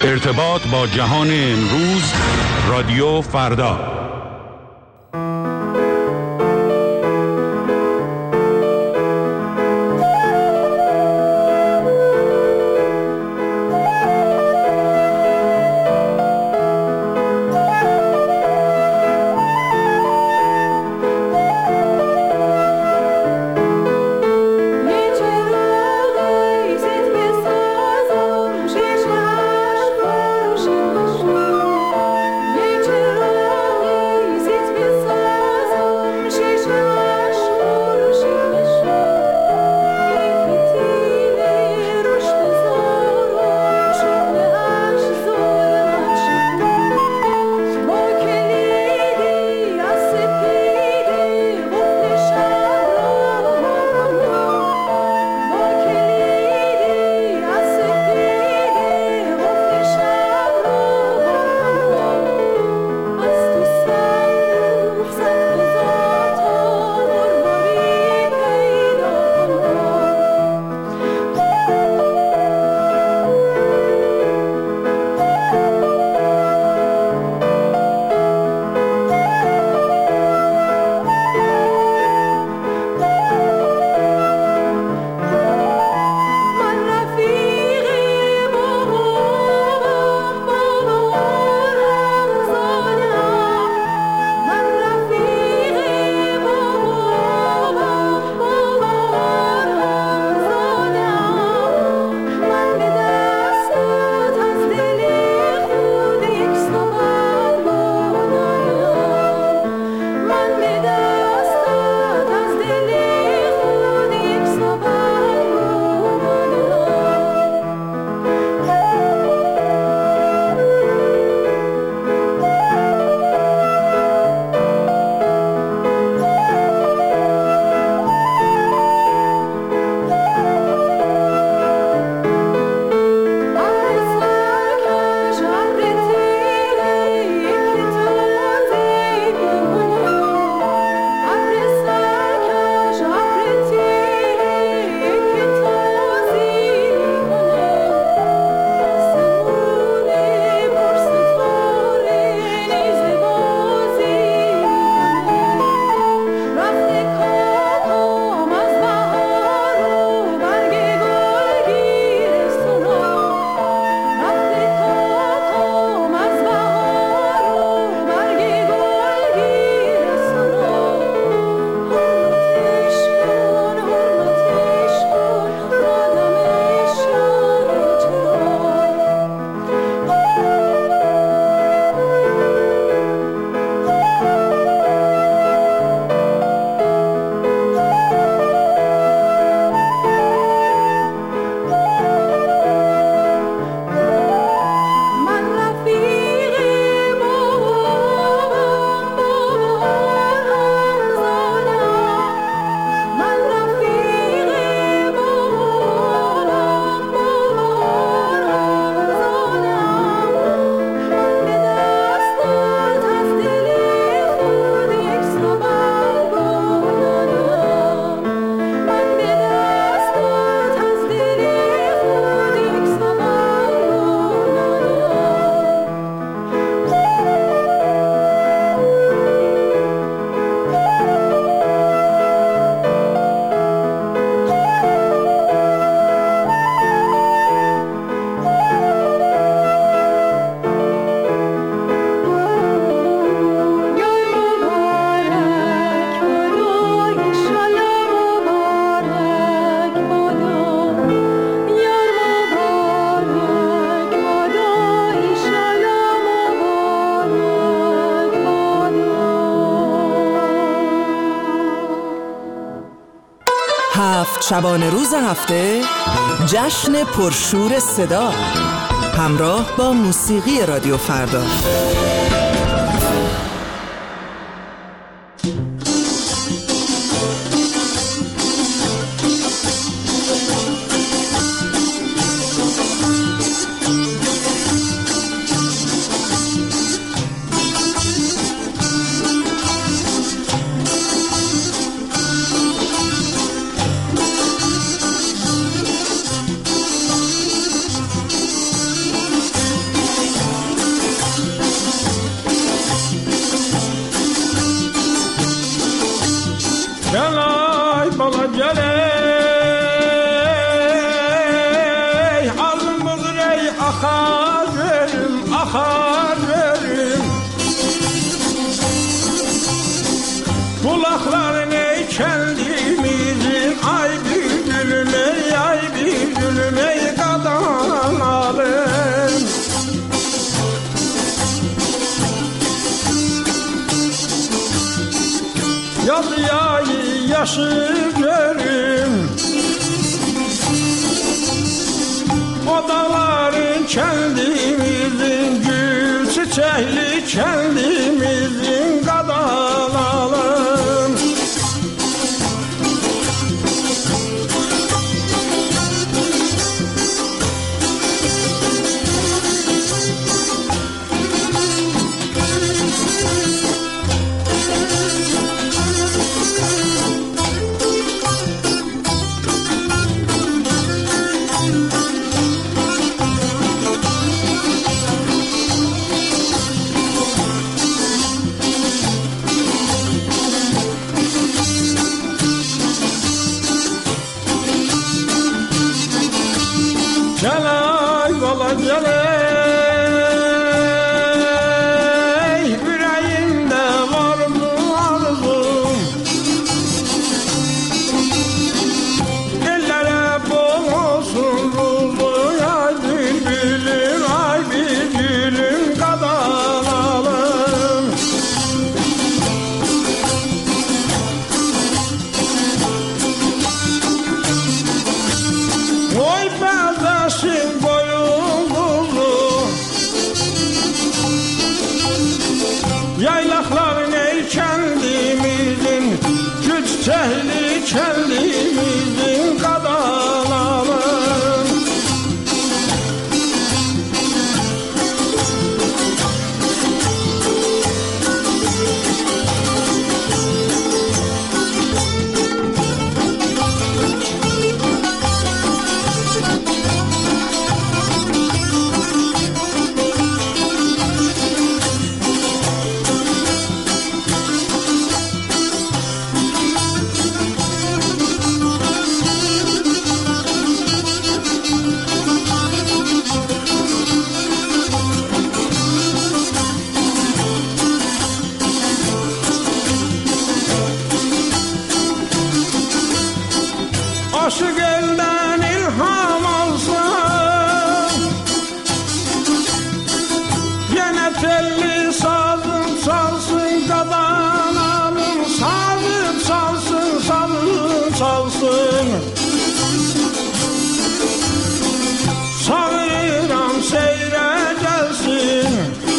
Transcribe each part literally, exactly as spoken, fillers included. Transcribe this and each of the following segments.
ارتباط با جهان امروز، رادیو فردا. هفت شبانه روز هفته، جشن پرشور صدا، همراه با موسیقی رادیو فردا. akarım, akarım. Kulakların ey kendimizin, ay bülbülüm ey, ay bülbülüm ey kadanalım. Yaz yayı yaşı görüm, o dağların kendimizin, gül çiçekli kendimizin kadanalım. Gel ay bala gel ey, yüreğimde var mı arzum? Ellere bol olsun ruzun, ay bülbülüm, ay bülbülüm kadanalım. Oy bezesin boyun kuzu, yaylakların ey kendimizin, gül çiçekli kendimizin kadanalım. Aşık elden ilham alsın, yine telli sazım çalsın kadanalım, sazım çalsın, sazım çalsın. Sağıram seyre gelsin,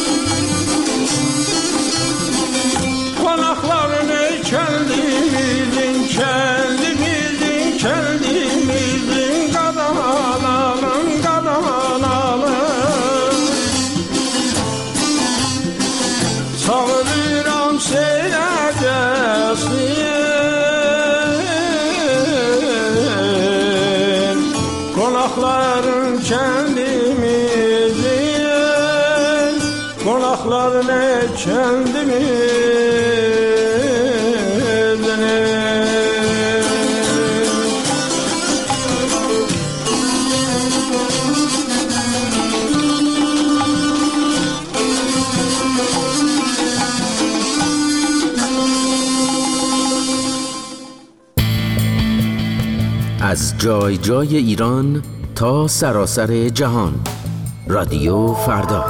konakların ey kendimizin, kendimizin, kendimizin kadanalım, kadanalım. Sağıram seyre gelsin, konakların kendimizin, konakların ey kendimizin. از جای جای ایران تا سراسر جهان، رادیو فردا.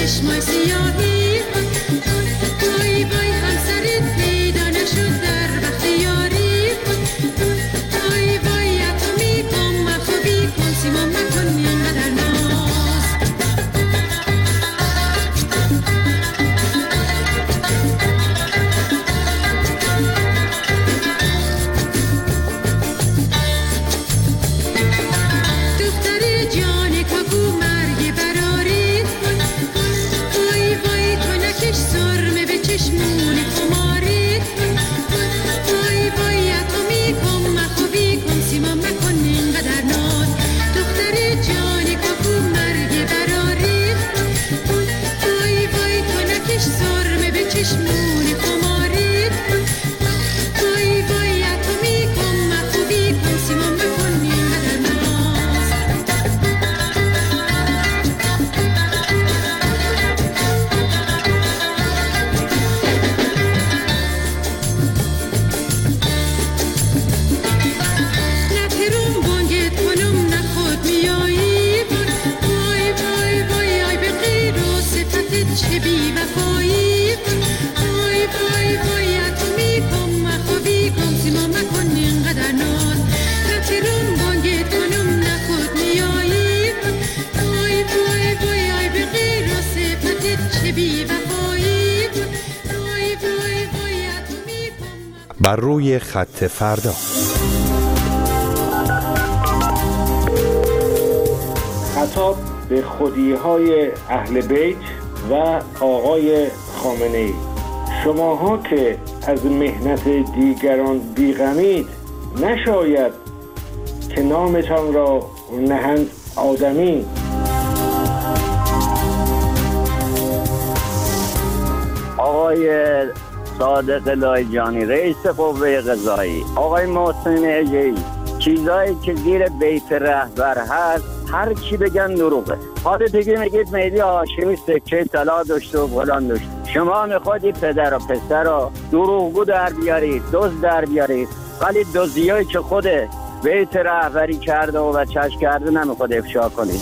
چشمای سیاهی وای وای همسرت پیدا نشد در وقت یاری وای وای تو میگم مخوابی کن سیمان مکن اینقدر ناز دختر جان کاکو مرگ براری وای وای تو نکش سرمه به چشمون خماری وای وای تو میگم مخوابی کن سیمان مکن اینقدر ناز دختر جان کاکو مرگ براری وای وای تو نکش سرمه به چشمون خماری وای وای تو میگم مخوابی کن سیمان مکن اینقدر ناز نترون بانگت کنم نخود میایی وای وای وای آی به غیر و صفتت چه بی وفایی وای وای وای تو میگم مخوابی کن سیما مکن اینقدر ناز نترون بانگت کنم نخود میایی وای وای وای آی به غیر و صفتت چه بی وفایی وای وای وای تو میگم بر روی خط فردا. خطاب به خودی‌های اهل بیت و آقای خامنه‌ای. شماها که از مهنت دیگران بیغمید نشاید که نامتان را نهند آدمی. آقای صادق لایجانی رئیس قوه قضایی، آقای محسن اژه‌ای، چیزایی که زیر بیت رهبر هست هر چی بگن دروغه. حالا دیگه میگید مهدی هاشمی سکه طلا داشته و فلان داشته. شما میخوادی پدر و پسر رو دروغگو در بیارید، دزد در بیارید، ولی دزدیایی که خود بیت رهبری کرده و بچه‌اش کرده نمیخواد افشا کنید.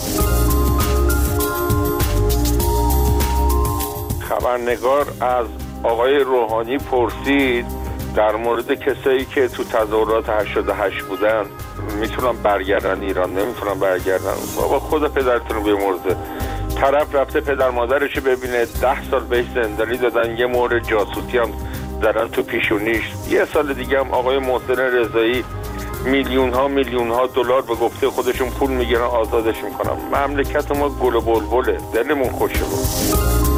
خبرنگار از آقای روحانی پرسید در مورد کسایی که تو تظاهرات هشتاد و هشت بودن میتونن برگردن ایران، نمیتونن برگردن. بابا خدا پدرتون رو بیامرزه. طرف رفته پدر مادرشو ببینه، ده سال بهش زندانی دادن، یه مورد جاسوسی هم زدن تو پیشونیش. یه سال دیگه هم آقای محسن رضایی میلیون ها میلیون ها دلار به گفته خودشون پول میگیرن آزادش میکنن. مملکت ما گل و بلبله، دلمون خوشه بود.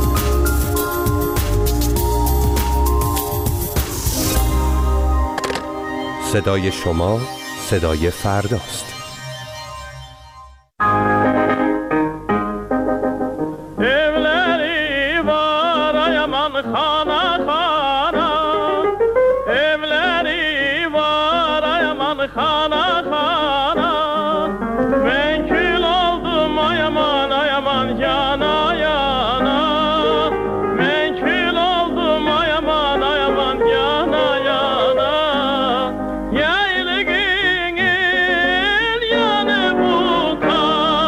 صدای شما صدای فرداست. evleri var ay aman khana khana evleri var ay aman khana khana ben kül oldum ay aman ay aman yana yana ben kül oldum ay aman ay aman yana yana yaylığın el yanı buka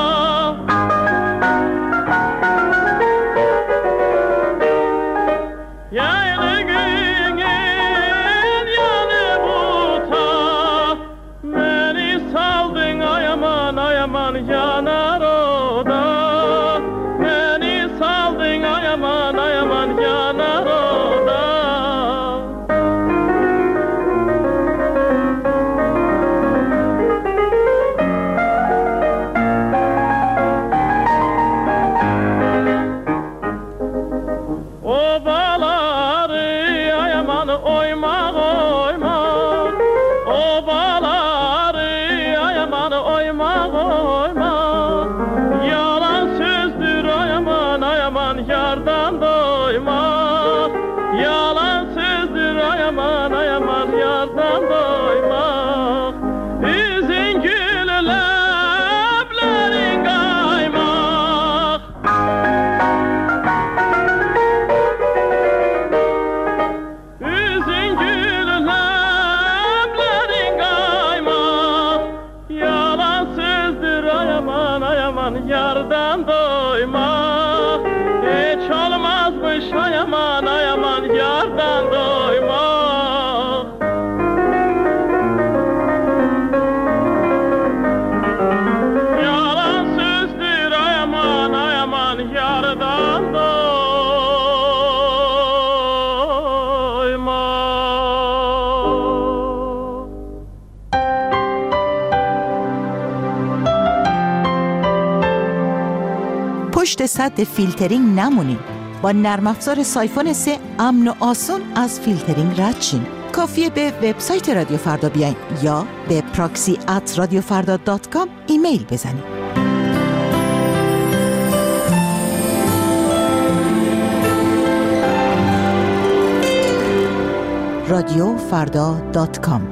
yaylığın el yanı buta beni saldın ay aman ay aman yanar oda beni saldın ay aman ay aman yanar oda Obaları ay aman oyma oyma Obaları ay aman oyma oyma Yalan sözdür ay aman ay aman yardan doyma Yalan sözdür ay aman ay aman yardan doyma Üzün gül leblerin kaymak Üzün gül leblerin kaymak Yalan sözdür ay aman ay aman yardan doymak Et پشت سد فیلترینگ نمونین. با نرم افزار سایفون سه امن و آسون از فیلترینگ رد شین. کافیه به وبسایت رادیو فردا بیاین یا به پراکسی ات رادیو فردا دات کام ایمیل بزنید. رادیو فردا دات کام.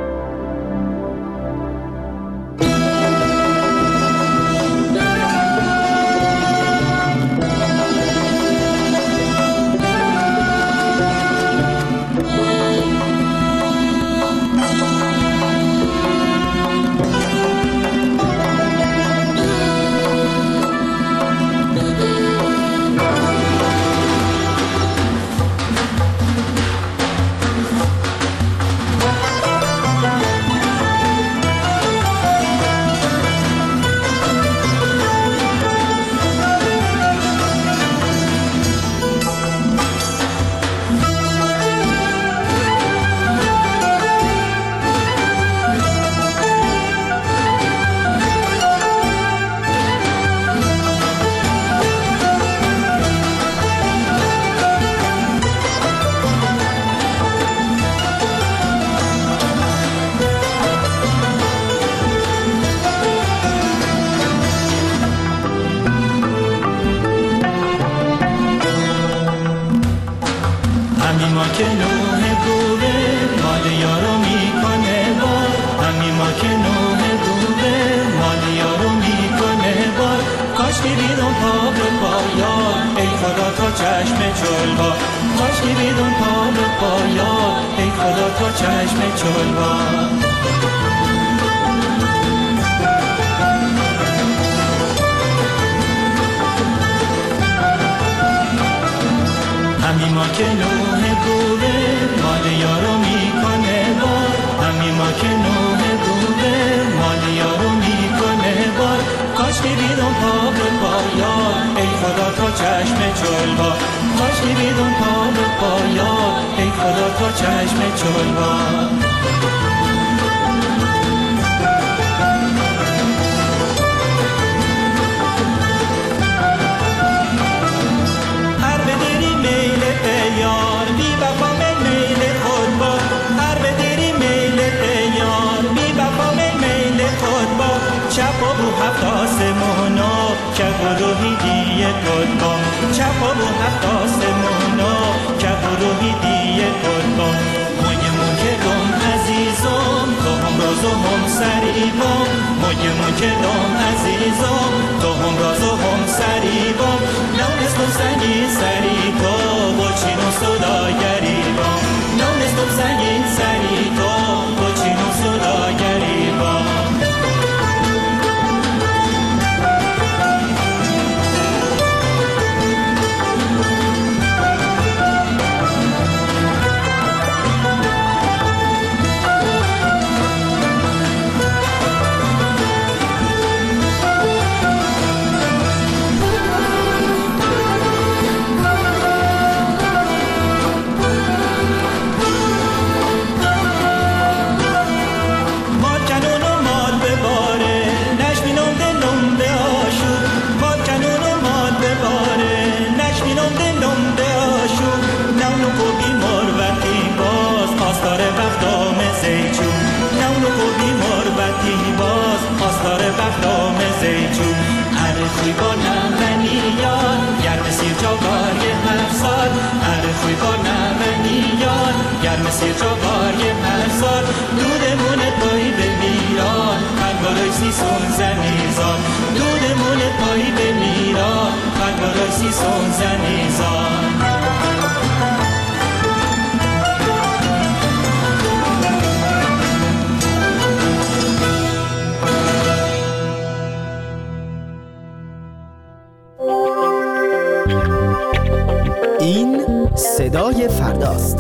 این صدای فرداست.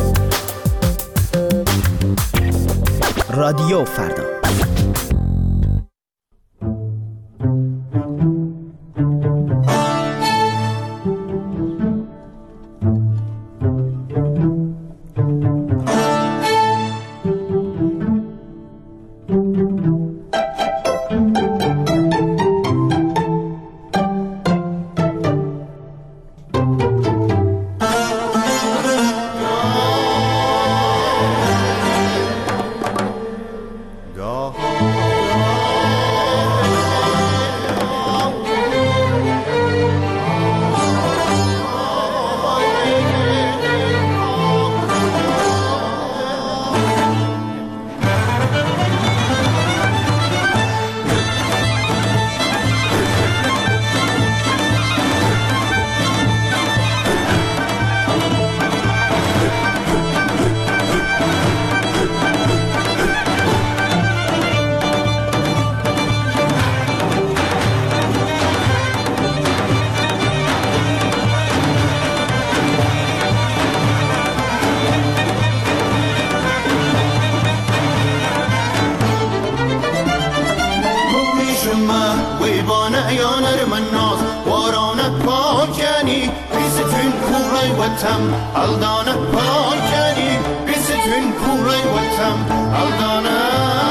رادیو فردا. پورای وطم الدانه پای کنی بیستون پورای وطم الدانه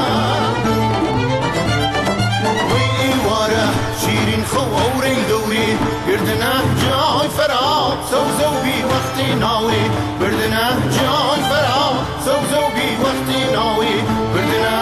وی ایواره شیرین خواری دوری گردنه جای فرا سوزو بی وقتی ناوی بردنه جای فرا سوزو بی وقتی ناوی بردنه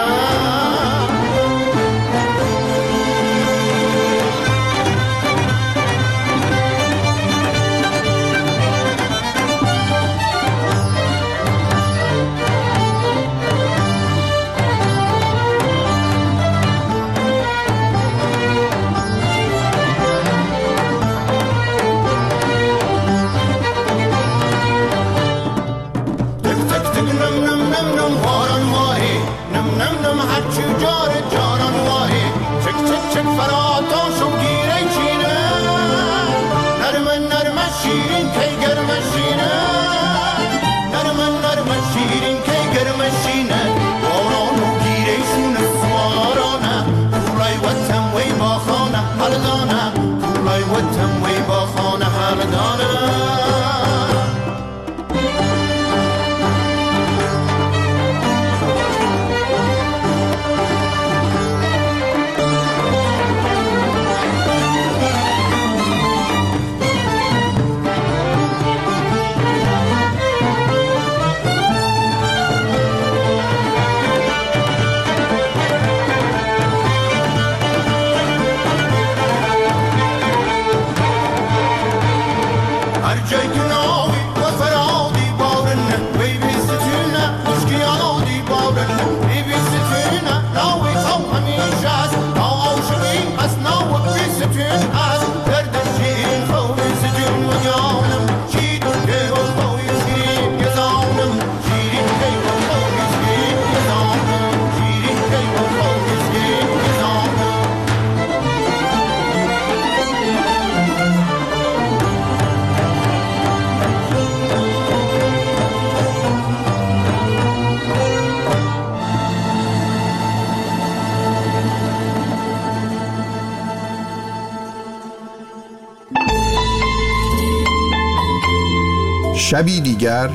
شبی دیگر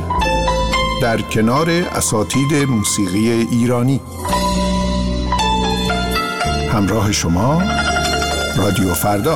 در کنار اساتید موسیقی ایرانی. همراه شما رادیو فردا.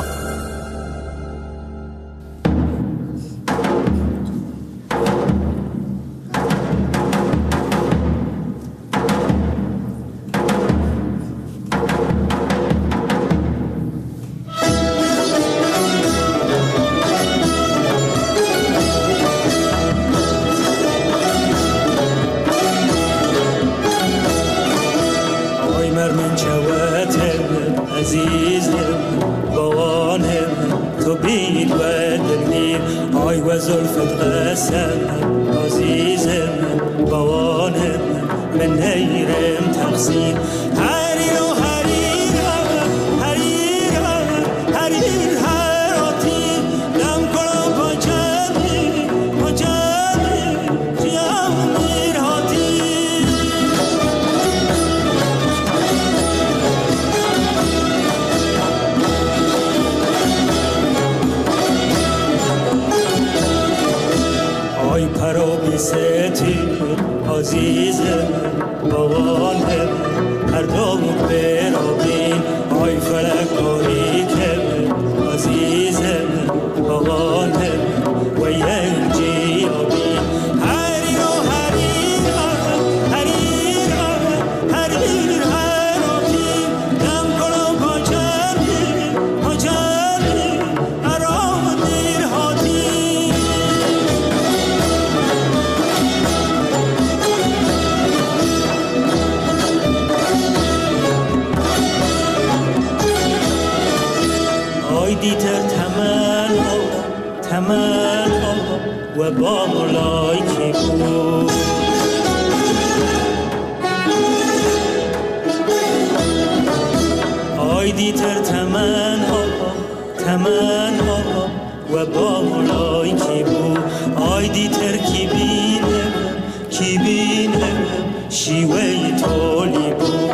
شیوه تولی بود